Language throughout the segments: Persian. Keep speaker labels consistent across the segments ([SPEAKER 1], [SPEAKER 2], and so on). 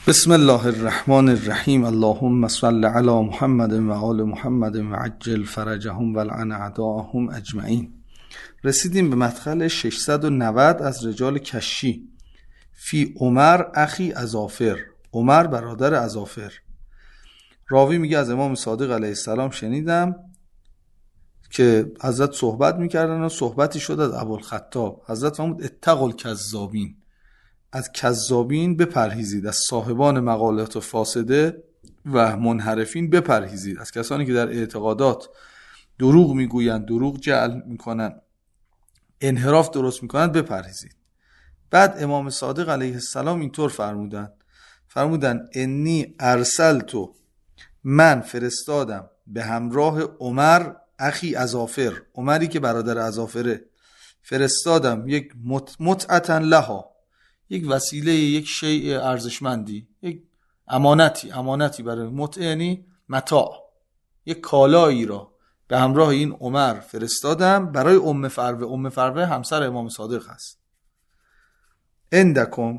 [SPEAKER 1] بسم الله الرحمن الرحیم. اللهم صل علی محمد و آل محمد و عجل فرجهم و لعن اعداءهم اجمعین. رسیدیم به مدخل 690 از رجال کشی. فی عمر اخی اظافر، عمر برادر اظافر. راوی میگه از امام صادق علیه السلام شنیدم که حضرت صحبت میکردن و صحبتی شد از ابوالخطاب. حضرت فرمود اتقوا الکذابین، از کذابین بپرهیزید، از صاحبان مقالات فاسده و منحرفین بپرهیزید، از کسانی که در اعتقادات دروغ میگویند، دروغ جعل میکنند، انحراف درست میکنند، بپرهیزید. بعد امام صادق علیه السلام اینطور فرمودن انی ارسلتو، من فرستادم به همراه عمر اخی اظافر، عمری که برادر اظافره، فرستادم یک متعتا لها، یک وسیله، یک شیء ارزشمندی، یک امانتی برای متع یعنی متاع، یک کالایی را به همراه این عمر فرستادم برای ام فروه. ام فروه همسر امام صادق هست. اندکم،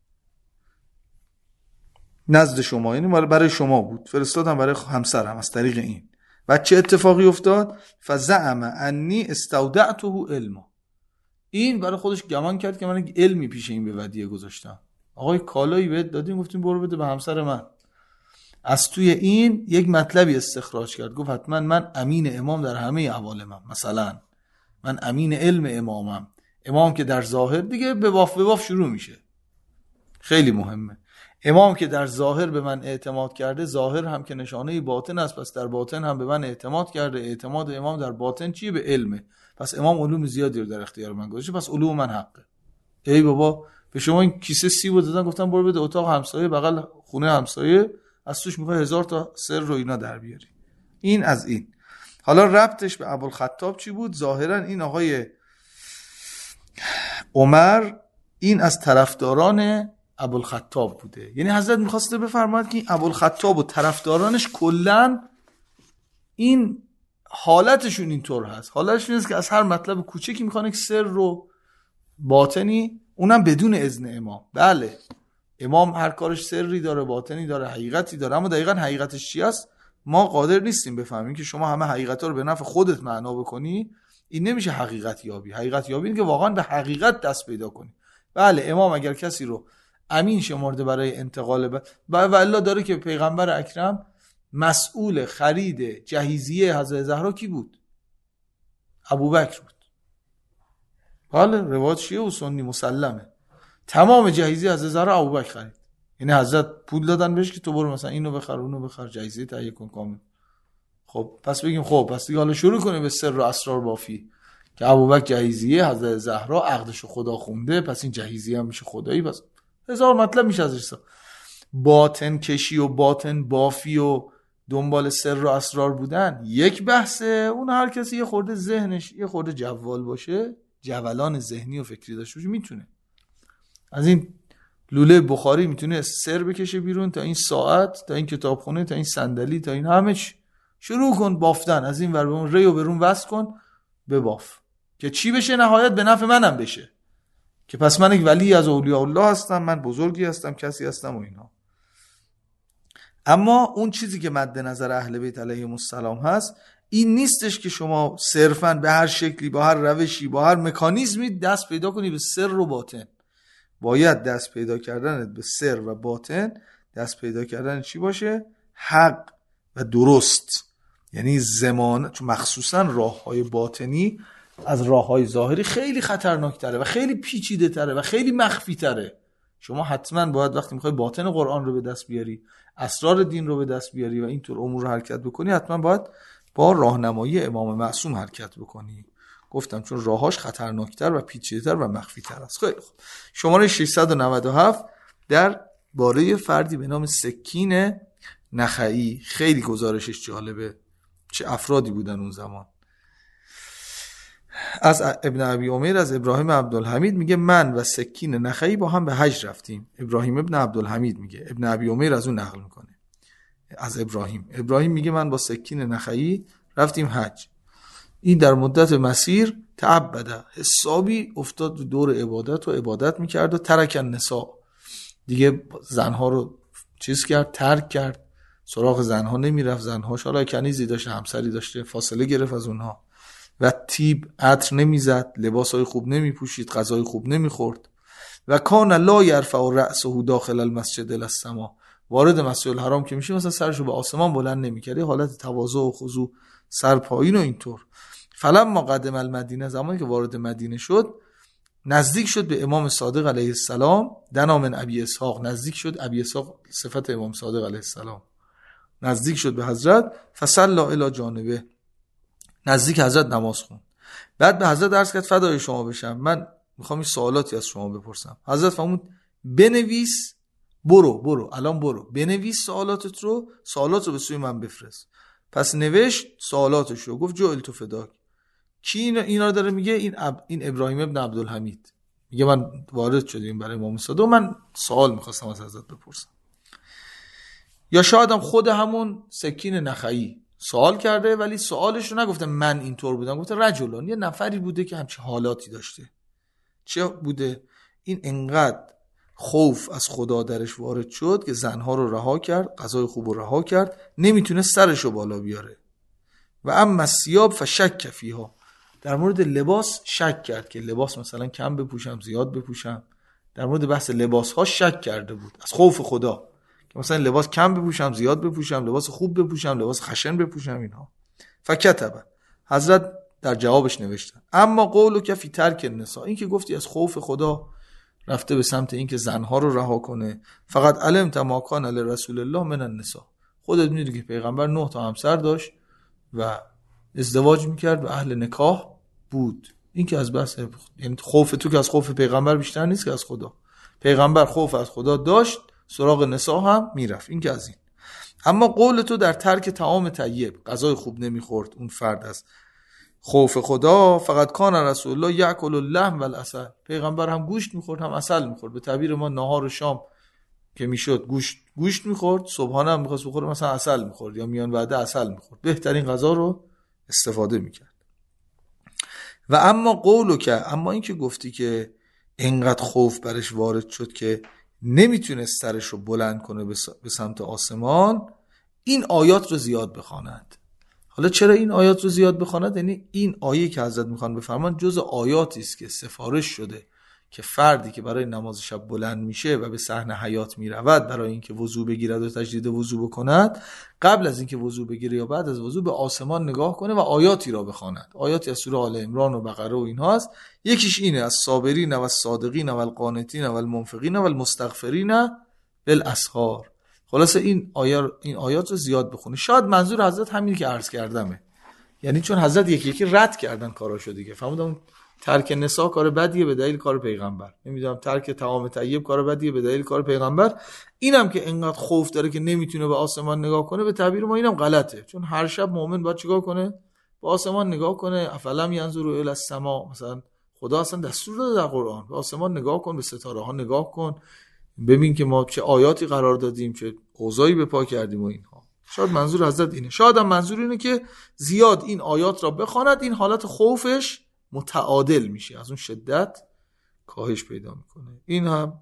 [SPEAKER 1] نزد شما، یعنی برای شما بود، فرستادم برای همسرم از طریق این. و چه اتفاقی افتاد؟ فزعم انی استودعته علما، این برای خودش گمان کرد که من یک علمی پیش این به ودیعه گذاشتم. آقای کالایی بهت دادیم، گفتیم برو بده به همسر من. از توی این یک مطلبی استخراج کرد، گفت حتما من امین امام در همه عوالمم، مثلا من امین علم امامم. امام که در ظاهر دیگه به باف شروع میشه، خیلی مهمه. امام که در ظاهر به من اعتماد کرده، ظاهر هم که نشانه باطن است، پس در باطن هم به من اعتماد کرده. اعتماد امام در باطن چیه؟ به علمه. پس امام علوم زیادی رو در اختیار من گذاشته، پس علوم من حقه. ای بابا، به شما این کیسه سیب دادن، گفتم برو بده اتاق همسایه، بغل خونه همسایه، از توش میخوای 1000 تا سر رو اینا در بیاری. این از این. حالا ربطش به ابوالخطاب چی بود؟ ظاهرا این آقای عمر این از طرفداران ابوالخطاب بوده. یعنی حضرت میخواسته بفرماید که ابوالخطاب و طرفدارانش کلا این حالتشون اینطور هست. حالتشون اینه که از هر مطلب کوچکی میخوان یک سر رو باطنی، اونم بدون اذن امام. بله، امام هر کارش سری داره، باطنی داره، حقیقتی داره، اما دقیقاً حقیقتش چی است ما قادر نیستیم بفهمیم. که شما همه حقیقتا رو به نفع خودت معنا بکنی، این نمیشه حقیقت یابی. حقیقت یابی اینه که واقعاً به حقیقت دست پیدا کنی. بله، امام اگر کسی رو امین شمرده برای انتقال و الله داره که پیغمبر اکرم مسئول خرید جهیزیه حضرت زهرا کی بود؟ ابوبکر بود. بله، روایت شیعه و سنی مسلمه. تمام جهیزیه حضرت زهرا ابوبکر خرید. یعنی حضرت پول دادن بهش که تو برو مثلا اینو بخر اونو بخر، جهیزیه تهیه کن کامل. خب پس بگیم خب پس دیگه حالا شروع کنیم به سر و اسرار بافی که ابوبکر جهیزیه حضرت زهرا عقدشو خدا خونده، پس این جهیزیه هم میشه خدایی. پس هزار مطلب میشه ازش. باطن کشی و باطن بافی و دنبال سر و اسرار بودن یک بحثه. اون هر کسی یه خورده ذهنش یه خورده جوال باشه، جولان ذهنی و فکری داشته باشه، میتونه از این لوله بخاری میتونه سر بکشه بیرون، تا این ساعت، تا این کتابخونه، تا این صندلی، تا این همه شروع کن بافتن. از این ور به اون ریو برون وصل کن بباف که چی بشه؟ نهایت به نفع منم بشه، که پس من یک ولی از اولیاء الله هستم، من بزرگی هستم، کسی هستم و اینا. اما اون چیزی که مد نظر اهل بیت علیهم السلام هست این نیستش که شما صرفاً به هر شکلی، با هر روشی، با هر مکانیزمی دست پیدا کنی به سر و باطن. باید دست پیدا کردنت به سر و باطن، دست پیدا کردن چی باشه؟ حق و درست. یعنی زمان، چون مخصوصاً راه‌های باطنی از راه‌های ظاهری خیلی خطرناک‌تره و خیلی پیچیده‌تره و خیلی مخفی‌تره. شما حتما باید وقتی میخوای باطن قرآن رو به دست بیاری، اسرار دین رو به دست بیاری و اینطور امور رو حرکت بکنی، حتما باید با راهنمایی امام معصوم حرکت بکنی. گفتم چون راهاش خطرناکتر و پیچیده‌تر و مخفی‌تر است. خیلی خوب. شماره 697 در باره فردی به نام سکین نخعی. خیلی گزارشش جالبه، چه افرادی بودن اون زمان. از ابن ابی عمیر از ابراهیم عبدالحمید میگه من و سکین نخعی با هم به حج رفتیم. ابراهیم ابن عبدالحمید میگه، ابن ابی عمیر از اون نقل میکنه از ابراهیم میگه من با سکین نخعی رفتیم حج. این در مدت مسیر تعبده، حسابی افتاد دور عبادت و عبادت میکرد و ترک النساء، دیگه زنها رو چیز کرد، ترک کرد، سراغ زنها نمیرفت. زنهاش حالا کنیزی داشته، همسری داشته، فاصله گرفت از اونها و طیب عطر نمیزد، لباسای خوب نمیپوشید، غذای خوب نمیخورد. و کان لا یرفع رأسه داخل المسجد الی السما، وارد مسجد الحرام که میشه مثلا سرشو به آسمان بلند نمیکرد، حالت تواضع و خضوع، سر پایین و اینطور. فلما قدم المدینه، زمانی که وارد مدینه شد، نزدیک شد به امام صادق علیه السلام. دنا من ابی اسحاق، نزدیک شد، ابی اسحاق صفت امام صادق علیه السلام، نزدیک شد به حضرت. فصلی الی جانبه، نزدیک حضرت نماز خوند. بعد به حضرت عرض کرد فدای شما بشم، من میخوام این سوالاتی از شما بپرسم. حضرت فرمود بنویس، برو الان برو بنویس سوالات رو به سوی من بفرست. پس نوشت سوالاتش رو، گفت جعلت فداک. کی اینا رو داره میگه؟ این ابراهیم ابن عبدالحمید میگه من وارد شدیم برای امام صادق، من سوال میخواستم از حضرت بپرسم. یا شاید هم خود همون سکین نخعی سوال کرده، ولی سوالش رو نگفته من اینطور بودم، گفته رجلان، یه نفری بوده که همچین حالاتی داشته. چه بوده؟ این انقدر خوف از خدا درش وارد شد که زنها رو رها کرد، غذای خوب رو رها کرد، نمیتونه سرش رو بالا بیاره. و اما ثیاب فشک فیها، در مورد لباس شک کرد که لباس مثلا کم بپوشم زیاد بپوشم. در مورد بحث لباس ها شک کرده بود از خوف خدا، که مثلا لباس کم بپوشم زیاد بپوشم، لباس خوب بپوشم لباس خشن بپوشم اینها. فکتب، حضرت در جوابش نوشتن اما قولک فی ترک النساء، این که گفتی از خوف خدا رفته به سمت این که زنها رو رها کنه. فقط علمت ما کان لرسول الله من النساء، خودت میدونی که پیغمبر 9 تا همسر داشت و ازدواج میکرد و اهل نکاح بود. این که از بحث، یعنی خوف تو که از خوف پیغمبر بیشتر نیست که از خدا. پیغمبر خوف از خدا داشت، سراغ نساء هم میرفت. این که از این. اما قول تو در ترک طعام طیب، غذای خوب نمیخورد اون فرد از خوف خدا. فقط کان رسول الله یاکل اللحم والعسل، پیغمبر هم گوشت میخورد هم عسل میخورد. به تعبیر ما نهار و شام که میشد گوشت میخورد، صبحانه هم میخواست بخوره مثلا عسل میخورد، یا میان وعده عسل میخورد، بهترین غذا رو استفاده میکرد. و اما قولو که، اما این که گفتی که اینقدر خوف برش وارد شد که نمیتونست سرش رو بلند کنه به سمت آسمان، این آیات رو زیاد بخواند. حالا چرا این آیات رو زیاد بخواند؟ یعنی این آیه که حضرت میخوان بفرمان جز آیاتی است که سفارش شده که فردی که برای نماز شب بلند میشه و به صحن حیات میرود برای اینکه وضو بگیرد و تجدید وضو بکند، قبل از اینکه وضو بگیره یا بعد از وضو به آسمان نگاه کنه و آیاتی را بخواند. آیاتی از سوره آل عمران و بقره و اینها است. یکیش اینه از صابرین و الصادقین و القانتین و المنفقین و المستغفرین بالاسحار. خلاصه این آیات رو زیاد بخونی. شاید منظور حضرت همینی که عرض کردمه، یعنی چون حضرت یکی رد کردن کاراشو دیگه، فهمیدم ترک نساء کار بدیه به دلیل کار پیغمبر، نمیدونم ترک طعام طیب کار بدیه به دلیل کار پیغمبر. اینم که انقدر خوف داره که نمیتونه به آسمان نگاه کنه، به تعبیر ما اینم غلطه، چون هر شب مؤمن باید چیکار کنه؟ به آسمان نگاه کنه. افلم ینظروا الی السماء، مثلا خدا اصلا دستور داده در قرآن به آسمان نگاه کن، به ستاره ها نگاه کن، ببین که ما چه آیاتی قرار دادیم، چه اوضاعی به پا کردیم و اینها. شاید منظور حضرت اینه، شاید هم منظور اینه که زیاد این آیات را بخواند، این حالت خوفش متعادل میشه، از اون شدت کاهش پیدا میکنه. این هم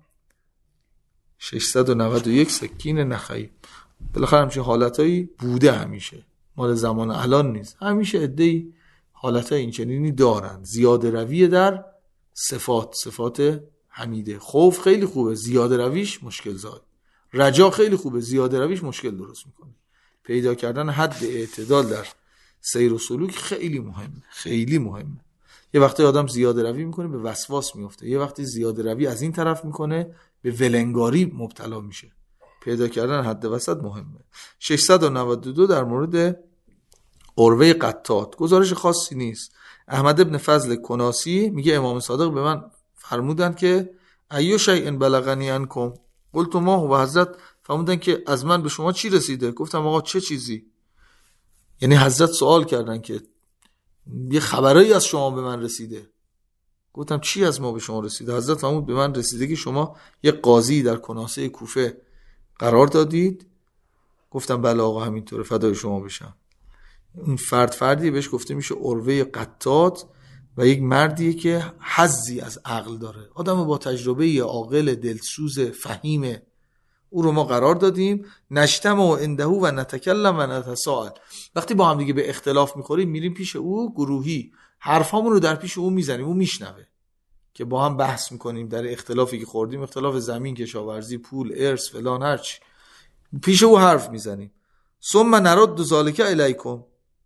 [SPEAKER 1] 691 سکین نخعی. بالاخره همچین حالتایی بوده، همیشه مال زمان الان نیست، همیشه عده‌ای حالتای این چنینی دارن. زیاده روی در صفات حمیده. خوف خیلی خوبه، زیاده رویش مشکل زاد. رجا خیلی خوبه، زیاده رویش مشکل درست میکنه. پیدا کردن حد اعتدال در سیر و سلوک خیلی مهمه، خیلی مهمه. یه وقتی آدم زیاده روی میکنه به وسواس میفته، یه وقتی زیاده روی از این طرف میکنه به ولنگاری مبتلا میشه. پیدا کردن حد وسط مهمه. 692 در مورد عروه قطات، گزارش خاصی نیست. احمد ابن فضل کناسی میگه امام صادق به من فرمودن که ایو شیء بلغنی عنکم، قلت ما هو، حضرت فرمودن که از من به شما چی رسیده؟ گفتم آقا چه چیزی؟ یعنی حضرت سوال کردن که یه خبرایی از شما به من رسیده. گفتم چی از ما به شما رسیده؟ حضرت فرمود به من رسیده که شما یه قاضی در کناسه کوفه قرار دادید. گفتم بله آقا همینطوره، فدای شما بشم. این فردی بهش گفته میشه عروه قطات و یک مردیه که حظی از عقل داره، آدم با تجربه، عاقل، دلسوز، فهیمه، او رو ما قرار دادیم نجتمع و عنده و نتکلم و نتساءل. وقتی با هم دیگه به اختلاف میخوریم میریم پیش او گروهی، حرفامون رو در پیش او میزنیم، او میشنوه که با هم بحث میکنیم در اختلافی که خوردیم، اختلاف زمین، کشاورزی، پول، ارث، فلان، هرچی، پیش او حرف میزنیم. ثم نرد ذالک الیکم.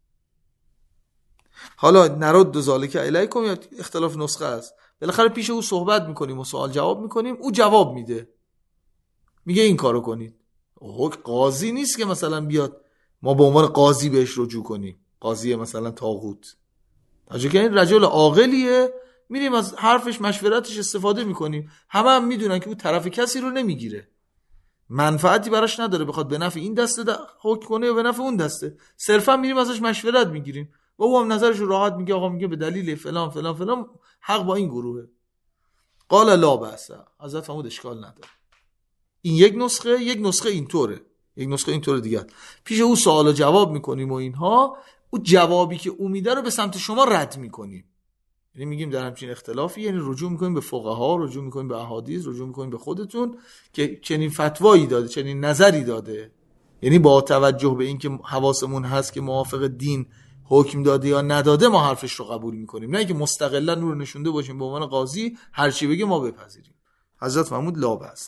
[SPEAKER 1] حالا نرد ذالک الیکم یا اختلاف نسخه است، بالاخره پیش او صحبت میکنیم و سوال جواب میکنیم، او جواب میده، میگه این کارو کنید. قاضی نیست که مثلا بیاد ما به عنوان قاضی بهش رجوع کنیم، قاضی مثلا طاغوت. که این رجل عاقلیه، میریم از حرفش مشورتش استفاده میکنیم. هم میدونن که او طرف کسی رو نمیگیره، منفعتی براش نداره بخواد به نفع این دسته حکم کنه یا به نفع اون دسته، صرفا میریم ازش مشورت میگیریم و او هم نظرش رو راحت میگه، آقا میگه به دلیل فلان فلان فلان حق با این گروهه. قال لا بأس. حضرت فرمود اشکال نداره. این یک نسخه اینطوره، یک نسخه اینطوره دیگه. پیش او سوال و جواب میکنیم و اینها، او جوابی که او میده رو به سمت شما رد میکنیم. یعنی میگیم در همچین اختلافی، یعنی رجوع میکنیم به فقها، رجوع میکنیم به احادیث، رجوع میکنیم به خودتون که چنین فتوایی داده، چنین نظری داده. یعنی با توجه به اینکه حواسمون هست که موافق دین حکم داده یا نداده ما حرفش رو قبول میکنیم، نه اینکه مستقلا نور نشونده باشیم به عنوان قاضی هر چی بگه ما بپذیریم. حضرت فرمود لا بأس.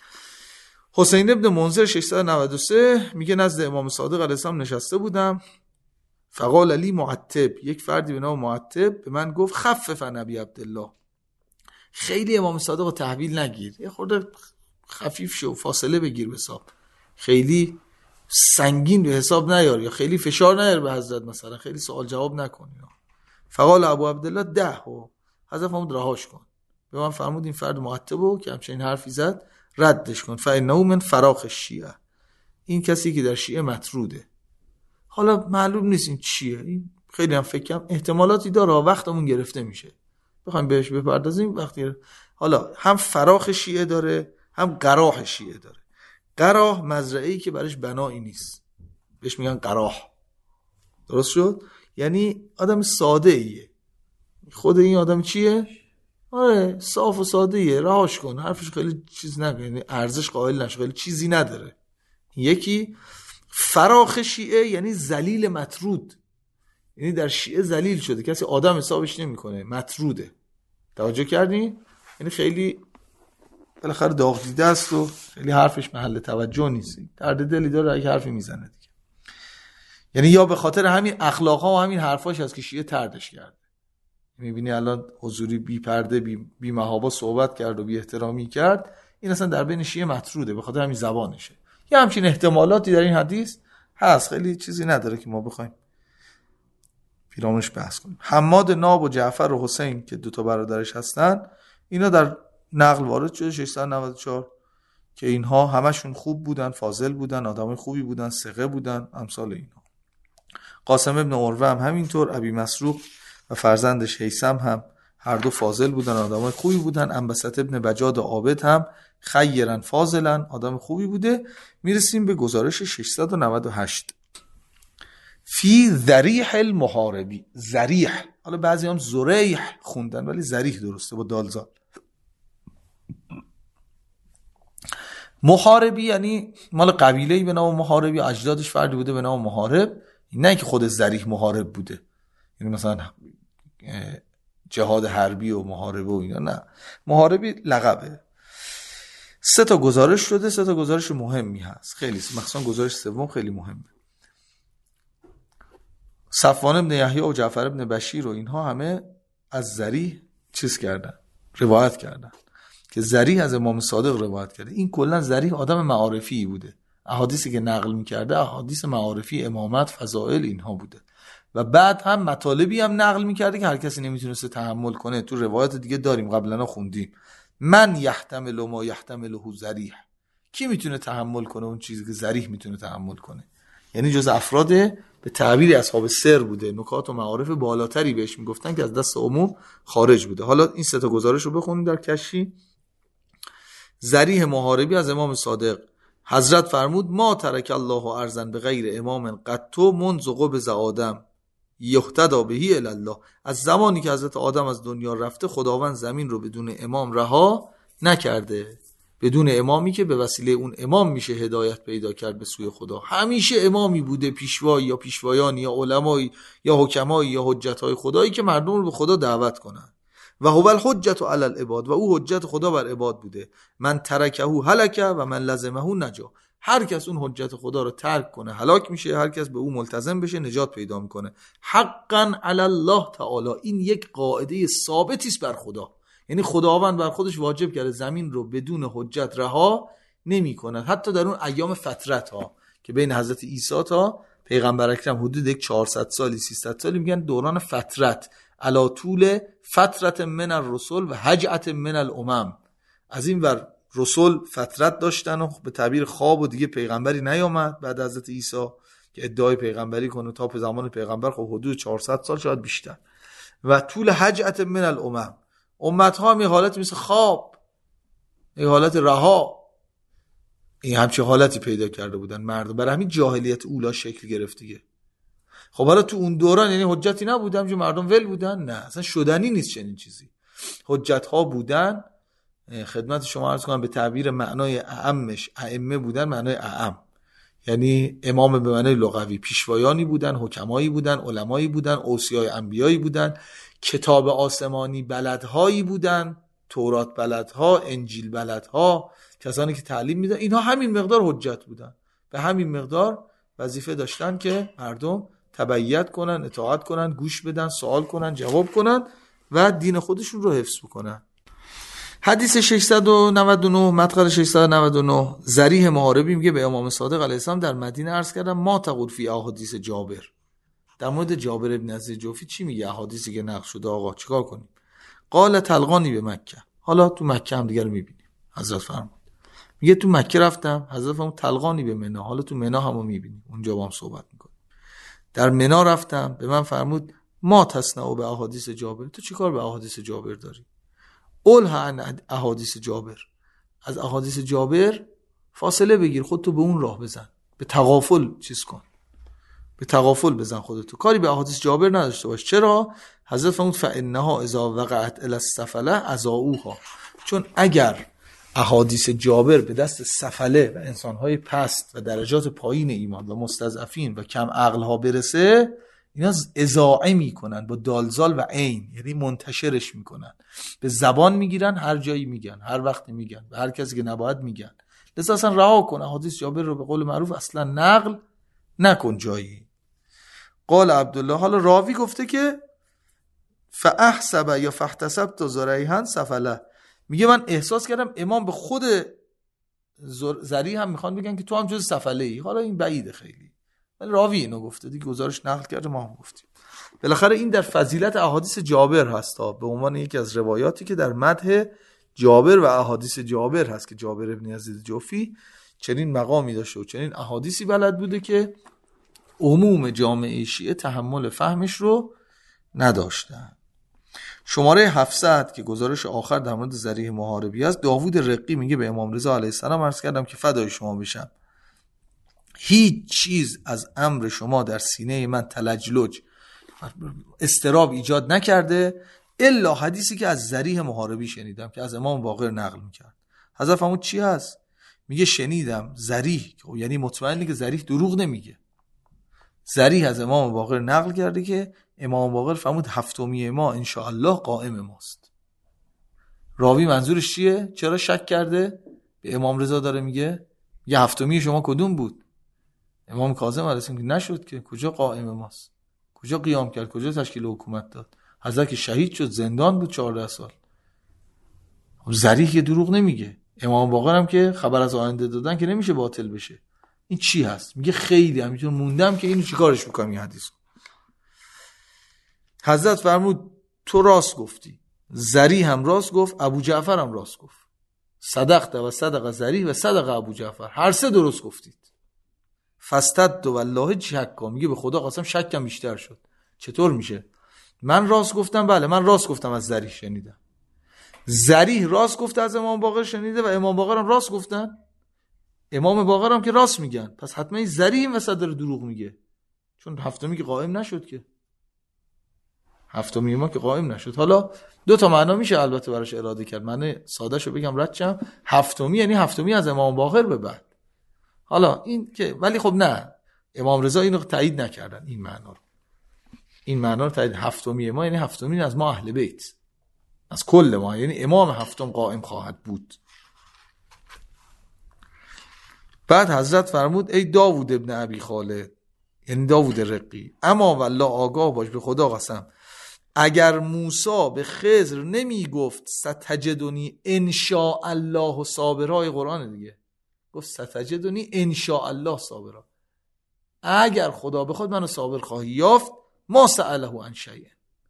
[SPEAKER 1] حسین ابن منذر 693 میگه نزد امام صادق علیه السلام نشسته بودم، فقال علی معتب، یک فردی به نام معتب به من گفت خفف نبی عبدالله. خیلی امام صادق رو تحویل نگیر، یه خورده خفیف شو، فاصله بگیر به حساب، خیلی سنگین به حساب نیار یا خیلی فشار نیار به حضرت، مثلا خیلی سوال جواب نکن. فقال ابو عبدالله ده و حضرت فرمود رهاش کن. به من فرمود این فرد معتبو که همچنین حرفی زد ردش کن، فانه من فراخ الشیعه، این کسی که در شیعه مطروده. حالا معلوم نیست این چیه، این خیلی هم فکر کنم احتمالاتی داره، وقتمون گرفته میشه بخوایم بهش بپردازیم وقتی. حالا هم فراخ شیعه داره هم قراح شیعه داره. قراح مزرعه‌ای که برش بنایی نیست، بهش میگن قراح. درست شد؟ یعنی آدم ساده ایه. خود این آدم چیه؟ آره صاف و ساده ایه، رهاش کن، حرفش خیلی چیز نگه، یعنی ارزش قائل نشه، خیلی چیزی نداره. یکی فراخ شیعه یعنی ذلیل مطرود، یعنی در شیعه ذلیل شده، کسی آدم حسابش نمیکنه، مطروده. توجه کردین؟ یعنی خیلی بالاخره داغ دیده است و خیلی حرفش محل توجه نیست، درد دلی داره اگه حرفی میزنه دیگه. یعنی یا به خاطر همین اخلاقها و همین حرفاش هست که شیعه طردش کرده. میبینی الان حضوری بی پرده بی محابا صحبت کرد و بی احترامی کرد، این اصلا در بین شیعه مطروده به خاطر همین زبانشه. یا همچین احتمالاتی در این حدیث هست، خیلی چیزی نداره که ما بخوایم پیرامونش بحث کنیم. حماد ناب و جعفر و حسین که دوتا برادرش هستن، اینا در نقل وارد شده 694 که اینها همشون خوب بودن، فاضل بودن، آدمای خوبی بودن، ثقه بودن، امثال اینا. قاسم ابن عروه هم همینطور، ابی مسروق و فرزندش هیثم هم هر دو فاضل بودن، آدمای خوبی بودن. انبسط ابن بجاد عابد هم خیرن فاضلن، آدم خوبی بوده. میرسیم به گزارش 698 فی ذریح المحاربی. ذریح، حالا بعضی هم زریح خوندن ولی ذریح درسته با دالزال. محاربی یعنی مال قبیله‌ای به نام محاربی، اجدادش فردی بوده به نام محارب، نه که خود ذریح محارب بوده، یعنی مثلا جهاد حربی و محاربه و اینا، نه، محاربی لقبه. 3 تا گزارش شده، 3 تا گزارش مهمی هست خیلی، مخصوصا گزارش سوم خیلی مهمه. صفوان ابن یحیی و جعفر ابن بشیر و اینها همه از ذریح چیز کردن، روایت کردن که ذریح از امام صادق روایت کرده. این کلا ذریح آدم معارفی بوده، احادیثی که نقل می‌کرده احادیث معارفی، امامت، فضائل اینها بوده و بعد هم مطالبی هم نقل می‌کرده که هر کسی نمیتونسته تحمل کنه. تو روایت دیگه داریم قبلا خوندیم، من یحتمل ما یحتمله ذریح، کی میتونه تحمل کنه اون چیزی که ذریح میتونه تحمل کنه. یعنی جز افراد به تعبیر اصحاب سر بوده، نکات و معارف بالاتری بهش میگفتن که از دست عموم خارج بوده. حالا این 3 تا گزارش رو بخونیم در کشی. ذریح محاربی از امام صادق، حضرت فرمود ما ترک الله ارضا بغیر امام قط منذ قبض آدم یهتدی به الی الله. از زمانی که حضرت آدم از دنیا رفته خداوند زمین رو بدون امام رها نکرده. بدون امامی که به وسیله اون امام میشه هدایت پیدا کرد به سوی خدا. همیشه امامی بوده، پیشوایی یا پیشوایانی یا علمایی یا حکمایی یا حجتهای خدایی که مردم رو به خدا دعوت کنن. و هو الحجت علی العباد، و او حجت خدا بر عباد بوده. من ترکه هلکه و من لزمه نجا. هر کس اون حجت خدا رو ترک کنه هلاک میشه، هر کس به او ملتزم بشه نجات پیدا میکنه. حقا علی الله تعالی، این یک قاعده ثابتی است بر خدا. یعنی خداوند بر خودش واجب کرده زمین رو بدون حجت رها نمی‌کند. حتی در اون ایام فترت ها که بین حضرت عیسی تا پیغمبر اکرم حدود 400 سالی 300 سالی میگن دوران فترت، علا طول فترت من الرسل و هجعت من الامم. از این ور رسول فترت داشتن و به تعبیر خواب و دیگه پیغمبری نیامد بعد از حضرت عیسی که ادعای پیغمبری کنه. تا زمان پیغمبر خب حدود 400 سال شاید بیشتر. و طول هجعت من الامم، امت ها هم یه حالت مثل خواب، یه حالت رها، این همچه حالتی پیدا کرده بودن مردم. برای همین جاهلیت اولا شکل گرفت دیگه. خب حالا تو اون دوران یعنی حجتی نبود، همچه مردم ول بودن؟ نه، اصلا شدنی نیست چنین چیزی. حجت ها بودن، خدمت شما عرض کنم به تعبیر معنای اعمش ائمه بودن، معنای اعم یعنی امام به معنای لغوی، پیشوایانی بودن، حکمایی بودن، علمایی بودن، اوصیای انبیایی بودن، کتاب آسمانی بلدهایی بودن، تورات بلدها، انجیل بلدها، کسانی که تعلیم میدن. اینها همین مقدار حجت بودن، به همین مقدار وظیفه داشتن که مردم تبعیت کنن، اطاعت کنن، گوش بدن، سوال کنن، جواب کنن و دین خودشون رو حفظ بکنن. حدیث 699 مدخل 699 ذریح محاربی میگه به امام صادق علیه السلام در مدینه عرض کردم ما تقول فی احادیث جابر. در مورد جابر ابن عزیز جوفی چی میگه؟ احادیثی که نقل شده آقا چیکار کنیم؟ قال تلقانی به مکه. حالا تو مکه هم دیگه رو میبینیم. حضرت فرمود میگه تو مکه رفتم، حضرت فرمود تلقانی به منا. حالا تو منا همو میبینیم، اونجا با هم صحبت میکنیم. در منا رفتم، به من فرمود ما تصنع به احادیث جابر. تو چیکار به احادیث جابر داری؟ اولها عن احادیث جابر. از احادیث جابر فاصله بگیر، خودتو به اون راه بزن، به تغافل چیز کن، به تغافل بزن خودتو، کاری به احادیث جابر نداشته باش. چرا؟ حضرت فرمود فانها اذا وقعت الی السفله اذاؤوها. چون اگر احادیث جابر به دست سفله و انسانهای پست و درجات پایین ایمان و مستضعفین و کم عقلها برسه، اینا اذاعه میکنن با دالزال و عین، یعنی منتشرش میکنن، به زبان میگیرن، هر جایی میگن، هر وقتی میگن، به هر کسی که نباید میگن. لذا اصلا رها کن احادیث جابر رو، به قول معروف اصلا نقل نکن جایی. قال عبدالله، حالا راوی گفته که فاحسب یا فاحتسبت ذریحا سفله، میگه من احساس کردم امام به خود ذریح هم میخوان بگن که تو هم جز سفله ای. حالا این بعیده خیلی، ولی راوی اینو گفته دیگه، گزارش نقل کرده، ما هم گفتیم. بالاخره این در فضیلت احادیث جابر هست ها، به عنوان یکی از روایاتی که در مدح جابر و احادیث جابر هست که جابر ابن عزیز جوفی چنین مقامی داشته و چنین احادیثی بلد بوده که عموم جامعه شیعه تحمل فهمش رو نداشتن. شماره 700 که گزارش آخر در مورد ذریح محاربی است، داوود رقی میگه به امام رضا علیه السلام عرض کردم که فدای شما بشم، هیچ چیز از امر شما در سینه من تلجلج استراب ایجاد نکرده الا حدیثی که از ذریح محاربی شنیدم که از امام باقر نقل میکرد. حضرت فرمود چی هست؟ میگه شنیدم ذریح، یعنی مطمئنه که ذریح دروغ نمیگه، ذریح از امام باقر نقل کرده که امام باقر فرمود هفتمی ما انشاءالله قائم ماست. راوی منظورش چیه؟ چرا شک کرده؟ به امام رضا داره میگه یه هفتمی شما کدوم بود؟ امام کاظم علیه السلام که نشد که، کجا قائم ماست، کجا قیام کرد، کجا تشکیل حکومت داد؟ حضرت که شهید شد، زندان بود 14 سال. ذریح که دروغ نمیگه، امام باقر هم که خبر از آینده دادن که نمیشه باطل بشه. این چی هست؟ میگه خیلی همینطور موندم که اینو چیکارش بکنم این حدیث. حضرت فرمود تو راست گفتی، ذریح هم راست گفت، ابو جعفر هم راست گفت. صدقت و صدق ذریح و صدق ابو جعفر، هر سه درست گفتید. فاستد والله شک، میگه به خدا قسم شکم بیشتر شد. چطور میشه؟ من راست گفتم، بله من راست گفتم از ذریح شنیدم، ذریح راست گفته از امام باقر شنیده و امام باقر هم راست گفتن، امام باقر هم که راست میگن، پس حتما این ذریح این وسط داره دروغ میگه، چون هفتمی که قائم نشد که. هفتمی ما که قائم نشد. حالا دو تا معنا میشه البته براش اراده کرد. معنی سادهشو بگم ردشم، هفتمی یعنی هفتمی از امام باقر به بعد. حالا این که ولی خب نه، امام رضا اینو تایید نکردن، این معنا رو تایید. هفتمی ما یعنی هفتمی از ما اهل بیت، از کل ما، یعنی امام هفتم قائم خواهد بود. بعد حضرت فرمود ای داوود ابن ابی خالد، یعنی داوود رقی، اما والله آگاه باش، به خدا قسم، اگر موسی به خضر نمی گفت ستجدنی انشاء الله صابرای قرآن دیگه، گفت ستجدنی انشاء الله صابرا، اگر خدا بخواد منو صابر خواهی یافت، ما سأله عن شیء.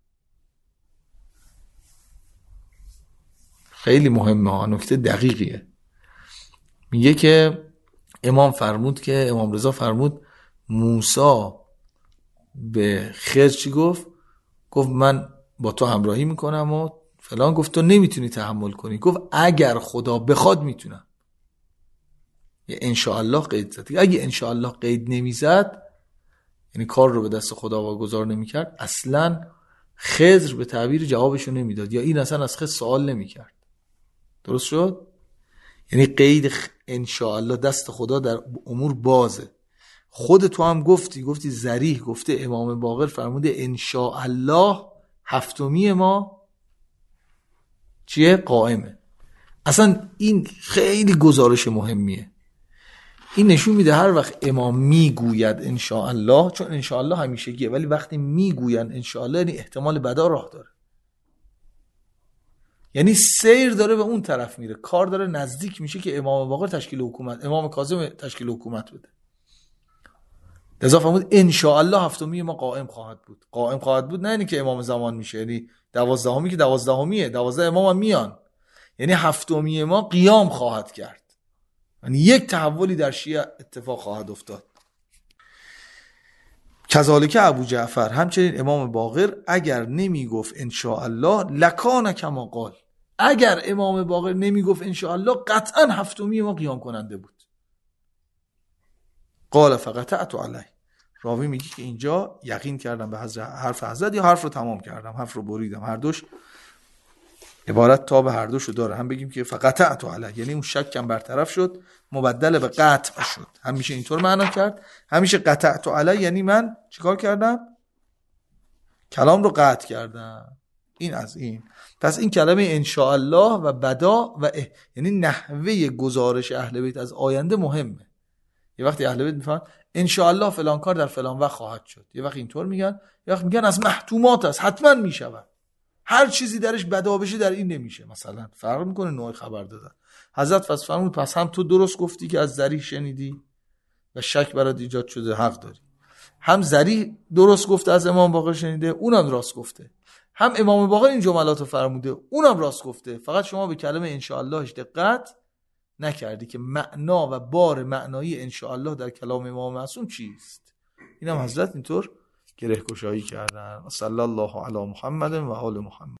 [SPEAKER 1] خیلی مهمه ها، نکته دقیقیه. میگه که امام رضا فرمود موسی به خضر چی گفت؟ گفت من با تو همراهی میکنم و فلان. گفت تو نمیتونی تحمل کنی. گفت اگر خدا بخواد میتونم. یه انشاءالله قید زد. اگه انشاءالله قید نمیزد، یعنی کار رو به دست خدا واگذار نمیکرد، اصلا خضر به تعبیر جوابشو نمیداد، یا این اصلا از خضر سوال نمیکرد. درست شد؟ یعنی قید انشاءالله دست خدا در امور بازه. خود تو هم گفتی ذریح گفته امام باقر فرموده انشاءالله هفتمی ما چیه؟ قائمه. اصلا این خیلی گزارش مهمیه. این نشون میده هر وقت امام میگوید انشاءالله، چون انشاءالله همیشگیه، ولی وقتی میگوین انشاءالله یعنی احتمال بدا راه داره، یعنی سیر داره به اون طرف میره، کار داره نزدیک میشه که امام باقر تشکیل حکومت، امام کاظم تشکیل حکومت بده. لذا فرمود انشاءالله هفتمی ما قائم خواهد بود. قائم خواهد بود نه یعنی که امام زمان میشه، یعنی 12می که 12میه، 12 امام هم میان، یعنی هفتمی ما قیام خواهد کرد، یعنی یک تحولی در شیعه اتفاق خواهد افتاد. کذالک ابو جعفر، همچنین امام باقر اگر نمیگفت انشاءالله لکان کما قال، اگر امام باقر نمیگفت انشاءالله قطعا هفتمی ما قیام کننده بود. قال فقطعت علیه، راوی میگه که اینجا یقین کردم به حرف حضرت، یا حرف رو تمام کردم، حرف رو بریدم. هر دوش عبارت تا به هر دوشو داره. هم بگیم که فقطعت علیه یعنی اون شکم برطرف شد، مبدل به قطع شد. همیشه اینطور معنا کرد، همیشه قطعت علیه یعنی من چیکار کردم؟ کلام رو قطع کردم. این از این. پس این کلمه انشاءالله و بدا و یعنی نحوه گزارش اهل بیت از آینده مهمه. یه وقتی اهل بیت میفهمن انشاءالله فلان کار در فلان وقت خواهد شد، یه وقت اینطور میگن، یه وقت میگن از محتومات است، حتما میشود، هر چیزی درش بدا بشه در این نمیشه. مثلا فرق میکنه نوع خبر دادن. حضرت فرمود پس هم تو درست گفتی که از ذریح شنیدی و شک برات ایجاد شده، حق داری. هم ذریح درست گفته از امام باقر شنیده، اونم راست گفته. هم امام باقر این جملاتو فرموده، اونم راست گفته. فقط شما به کلمه انشاءاللهش دقت نکردی که معنا و بار معنایی انشاءالله در کلام امام معصوم چیست. اینم حضرت اینطور گره گشایی کردن. صلی الله علی محمد و آل محمد.